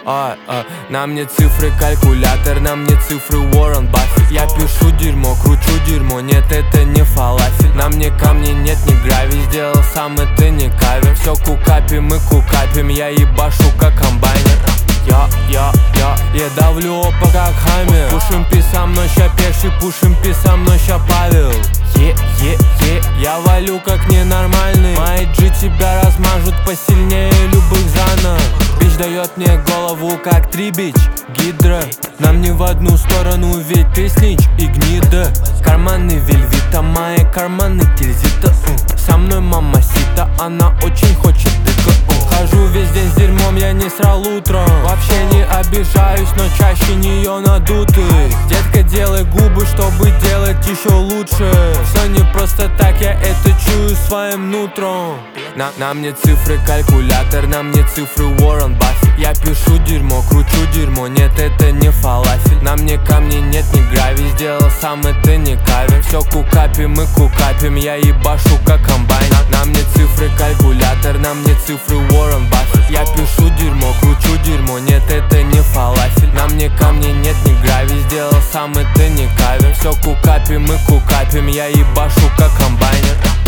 На мне цифры калькулятор, на мне цифры Уоррен Баффет. Я пишу дерьмо, кручу дерьмо, нет, это не фалафель. На мне камни, нет, не гравий, сделал сам, это не кавер. Все кукапим, мы кукапим, я ебашу как комбайнер. Я давлю опа как хаммер. Пушим пи со мной, ща перши, пушим пи со мной, ща Павел. Я валю как ненормальный. Мои G тебя размажут посильнее любых занов. Бич дает мне голову как три бич гидра. Нам не в одну сторону, ведь ты снич и гнида. Карманы вельвита, мои карманы тильзита. Со мной мамасита, она очень хочет дыка. Хожу весь день с дерьмом, я не срал утром. Вообще не обижаюсь, но чаще нее надуты. Детка, делай губы, чтобы делать еще лучше. Все не просто так, я это чую своим нутром. На мне цифры калькулятор, на мне цифры Уоррен Баффет. Я пишу дерьмо, кручу дерьмо, нет, это не фалафель. На мне камни, нет, не гравий, сделал сам, это не кавер. Все кукапим, мы кукапим, я ебашу как комбайн. На мне цифры калькулятор, на мне цифры Уоррен Баффет. Я пишу дерьмо, кручу дерьмо, нет, это не фалафель. На мне камни, нет, не гравий, сделал сам, это не кавер. Все кукапим, мы кукапим, я ебашу как комбайнер.